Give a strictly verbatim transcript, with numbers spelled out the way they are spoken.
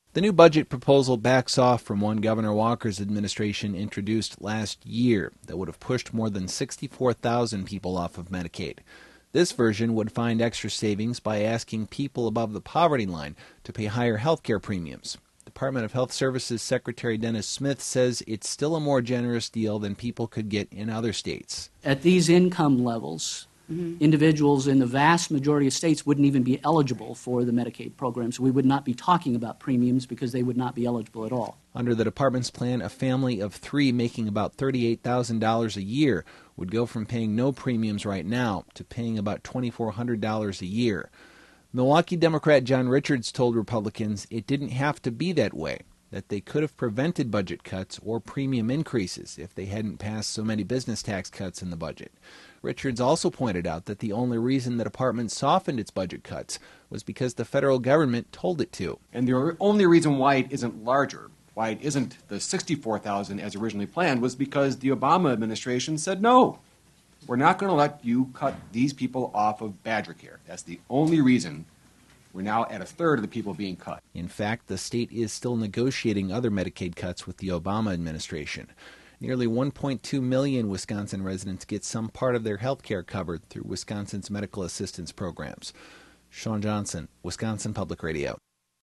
The new budget proposal backs off from one Governor Walker's administration introduced last year that would have pushed more than sixty-four thousand people off of Medicaid. This version would find extra savings by asking people above the poverty line to pay higher health care premiums. Department of Health Services Secretary Dennis Smith says it's still a more generous deal than people could get in other states. At these income levels, mm-hmm. individuals in the vast majority of states wouldn't even be eligible for the Medicaid program, so we would not be talking about premiums because they would not be eligible at all. Under the department's plan, a family of three making about thirty-eight thousand dollars a year would go from paying no premiums right now to paying about two thousand four hundred dollars a year. Milwaukee Democrat John Richards told Republicans it didn't have to be that way, that they could have prevented budget cuts or premium increases if they hadn't passed so many business tax cuts in the budget. Richards also pointed out that the only reason the department softened its budget cuts was because the federal government told it to. And the only reason why it isn't larger, why it isn't the sixty-four thousand as originally planned, was because the Obama administration said no. We're not going to let you cut these people off of Badger Care. That's the only reason we're now at a third of the people being cut. In fact, the state is still negotiating other Medicaid cuts with the Obama administration. Nearly one point two million Wisconsin residents get some part of their health care covered through Wisconsin's medical assistance programs. Sean Johnson, Wisconsin Public Radio.